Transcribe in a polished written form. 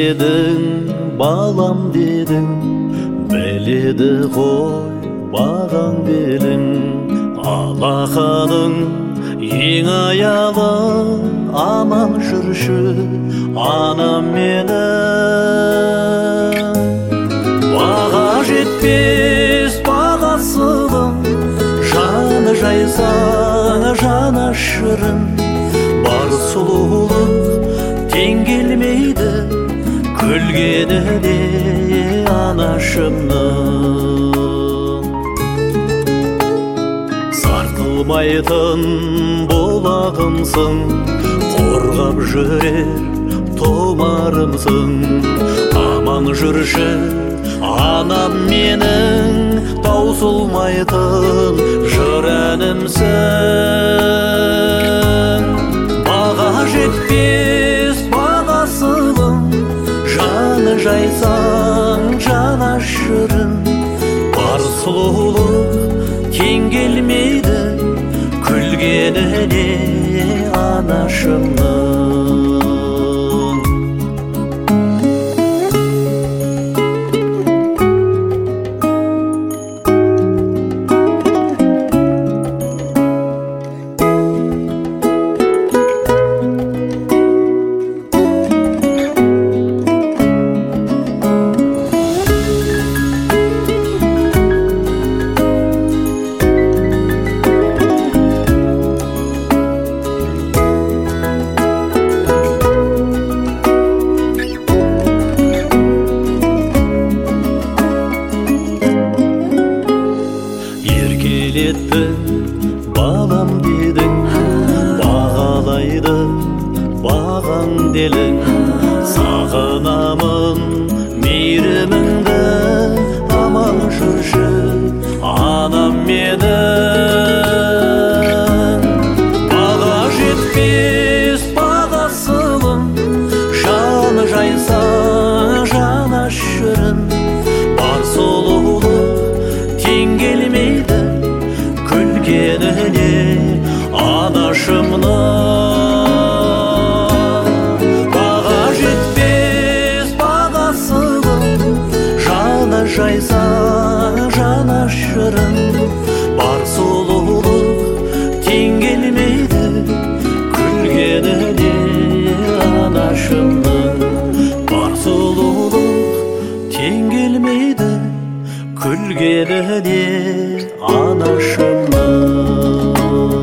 едің, балам дедің, біледі ғой бағаң белің. Алақаның ең аялы, аман жүрші анам менің. Баға жетпес бағасының, жаны жайсаң жанашырың. Бар сұлулық тең келмейді, күлгені де анашымның. Сарқылмайтын бұлағымсың, қорғап жүрер тұмарымсың. Аман жүрші анам менің, таусылмайтын жыр әнімсің. Баға жетпес бағасының, жаны жайсаң жанашырың. Бар сұлулық тең келмейді, күлгеніне анашымның. Балам дедің, бағалайды бағаң делің. Сағынамын мейіріміңді, аман жүрші анам менің. Баға жетпес бағасының, жаны жайсаң жанашырың. Бар сұлулық тең келмейді, күлгеніне анашымның. Баға жетпес бағасының, жаны жайсаң жанашырың. Бар сұлулық тең келмейді, күлгеніне анашымның. Бар сұлулық тең келмейді, күлгеніне анашымның.